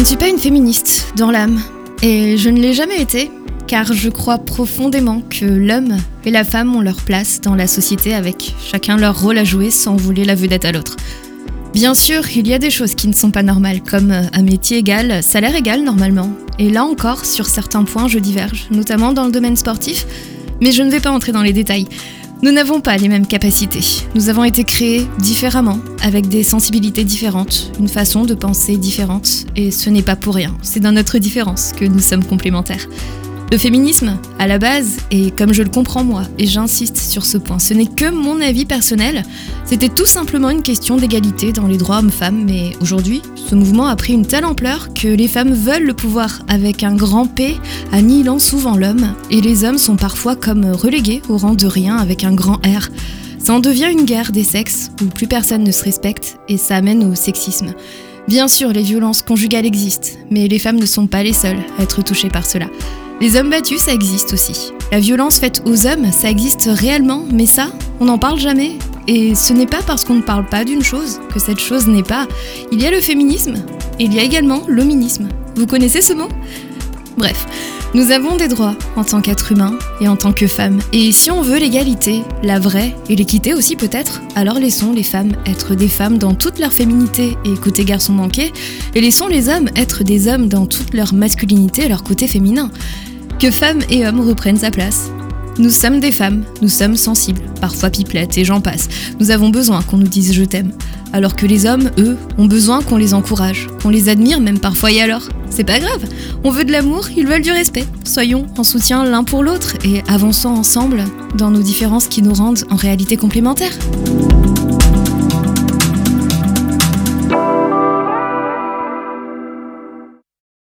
ne suis pas une féministe dans l'âme, et je ne l'ai jamais été, car je crois profondément que l'homme et la femme ont leur place dans la société avec chacun leur rôle à jouer sans voler la vedette à l'autre. Bien sûr, il y a des choses qui ne sont pas normales, comme un métier égal, salaire égal normalement. Et là encore, sur certains points, je diverge, notamment dans le domaine sportif, mais je ne vais pas entrer dans les détails. Nous n'avons pas les mêmes capacités. Nous avons été créés différemment, avec des sensibilités différentes, une façon de penser différente, et ce n'est pas pour rien, c'est dans notre différence que nous sommes complémentaires. Le féminisme, à la base, et comme je le comprends moi, et j'insiste sur ce point, ce n'est que mon avis personnel, c'était tout simplement une question d'égalité dans les droits hommes-femmes, mais aujourd'hui, ce mouvement a pris une telle ampleur que les femmes veulent le pouvoir avec un grand P, annihilant souvent l'homme, et les hommes sont parfois comme relégués au rang de rien avec un grand R. Ça en devient une guerre des sexes, où plus personne ne se respecte, et ça amène au sexisme. Bien sûr, les violences conjugales existent, mais les femmes ne sont pas les seules à être touchées par cela. Les hommes battus, ça existe aussi. La violence faite aux hommes, ça existe réellement, mais ça, on n'en parle jamais. Et ce n'est pas parce qu'on ne parle pas d'une chose que cette chose n'est pas. Il y a le féminisme, et il y a également l'hominisme. Vous connaissez ce mot ? Bref, nous avons des droits en tant qu'êtres humains et en tant que femmes. Et si on veut l'égalité, la vraie, et l'équité aussi peut-être, alors laissons les femmes être des femmes dans toute leur féminité et côté garçon manqué, et laissons les hommes être des hommes dans toute leur masculinité et leur côté féminin. Que femmes et hommes reprennent sa place. Nous sommes des femmes, nous sommes sensibles, parfois pipelettes et j'en passe. Nous avons besoin qu'on nous dise « je t'aime ». Alors que les hommes, eux, ont besoin qu'on les encourage, qu'on les admire même parfois, et alors ? C'est pas grave, on veut de l'amour, ils veulent du respect. Soyons en soutien l'un pour l'autre et avançons ensemble dans nos différences qui nous rendent en réalité complémentaires.